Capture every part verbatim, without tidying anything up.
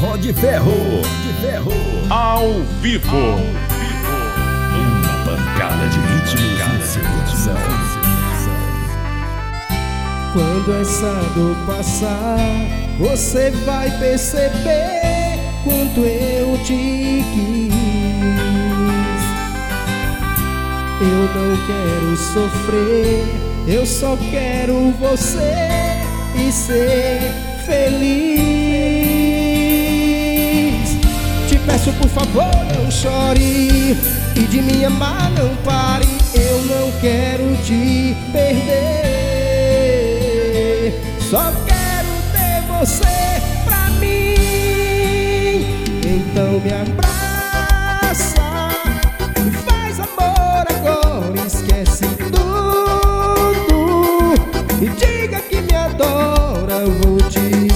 Forró de Ferro, de Ferro, ao vivo. Uma pancada de ritmos e sedução. Quando essa dor passar, você vai perceber quanto eu te quis. Eu não quero sofrer, eu só quero você e ser feliz. Te peço por favor, não chore, e de me amar não pare. Eu não quero te perder, só quero ter você pra mim. Então me abraça e faz amor agora, esquece tudo e diga que me adora. Vou te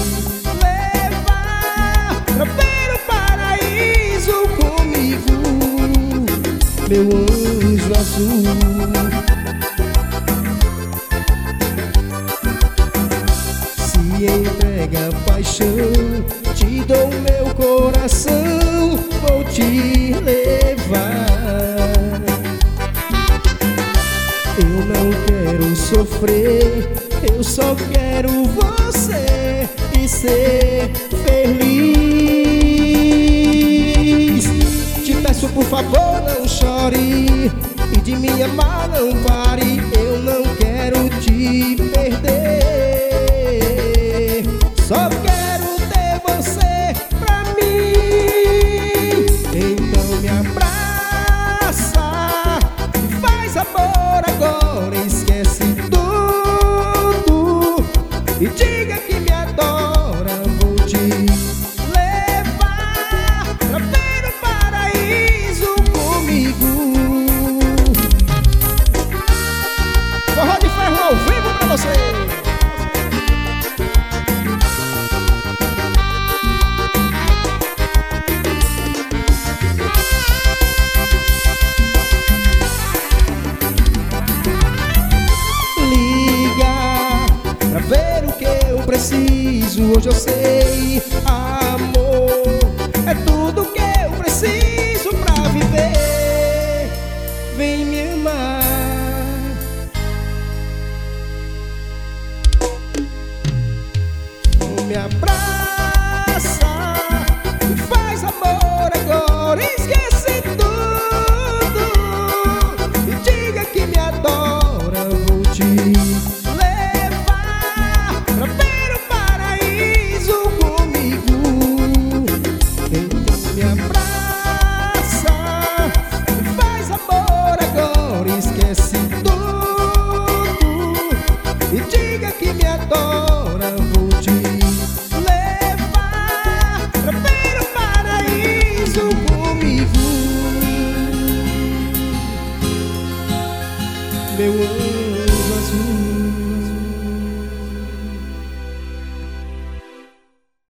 levar pra ver o paraíso comigo, meu anjo azul. Se entrega a paixão, te dou meu coração, vou te levar. Eu não quero sofrer, eu só quero você e ser feliz. Te peço por favor, não chore, e de me amar não pare. Eu não quero te perder, só quero ter você pra mim. Então me abraça, faz amor agora, esquece tudo e diga que me adora. Vou te levar pra ver o paraíso comigo. Forró de Ferro ao vivo pra você. Pra ver o que eu preciso, hoje eu sei. Amor é tudo que eu preciso pra viver. Vem me amar. Me abraça e faz amor agora, esquece tudo e diga que me adora. Vou te pra ver o paraíso comigo. Então me abraça e faz amor agora, esquece tudo e diga que me adora. Vou te levar pra ver o paraíso comigo, meu anjo.